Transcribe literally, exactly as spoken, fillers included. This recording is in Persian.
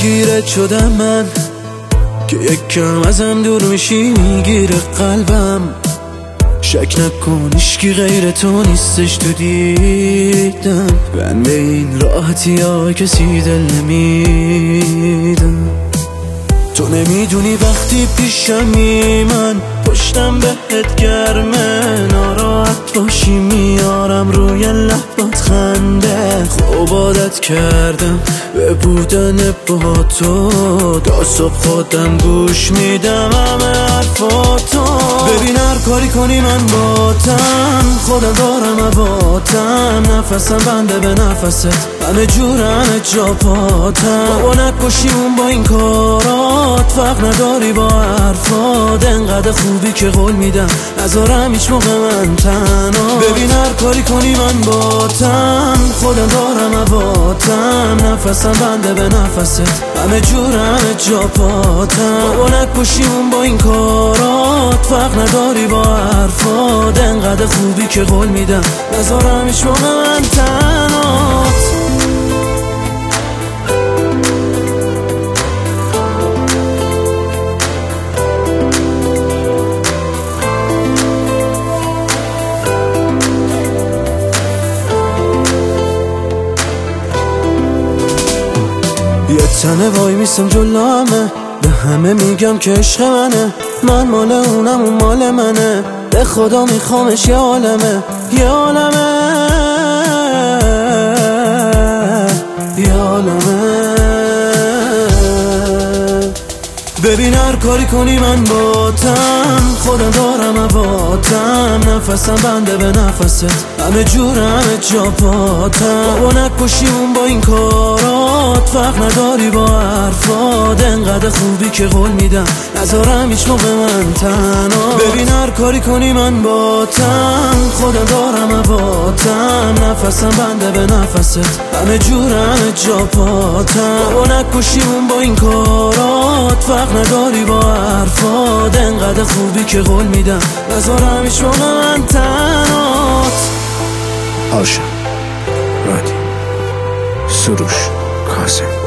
درگیرت شدم من که یک کم ازم دور میشی میگیره قلبم. شک نکن هیچکی غیر تو نیستش تو دیدم. من به این راحتی ها کسی دل نمیدم. تو نمیدونی وقتی پیشمی من پشتم بهت گرمه. ناراحت باشی میارم روی لبات خنده. خوب عادت کردم به بودن با تو. تا صبح خودم گوش میدم همه حرفاتو. ببین هر کاری کنی من باتم. خودم دارم عباتم. نفسم بنده به نفست همه جورم جا پاتم. بابا نکشیمون با این کارات. فرق نداری با حرفات. انقدر خوبی که قول میدم نذارم هیچ موقع من تنها. ببین هر کاری کنی من باتم. خودم دارم عباتم. نفسم بنده به نفست همه جورم جا پاتم. بابا نکشیمون با این کارات. فرق نداری با حرفات. انقدر خوبی که قول میدم نذارم هیچ موقع من تنهات. یه تنه وای میسم جلومه. به همه میگم که عشق منه. من مال اونم اون مال منه. به خدا میخوامش یه عالمه یه عالمه یه عالمه. ببین هر کاری کنی من باتم. خودم دارم عباتم. نفسم بنده به نفست همه جورم جا پاتم. بابا نکشیمون با این کارات. فرق نداری با حرفات. انقدر خوبی که قول میدم نذارم هیچ موقع من تنها. ببین هر کاری کنی من باتم. خودم دارم عباتم. نفسم بنده به نفست همه جورم جا پاتم. بابا نکشیمون با این کارات. فرق نداری با حرفات. انقدر خوبی که قول میدم نذارم هیچ موقع من تنهات. آشا رادی سروش کاظم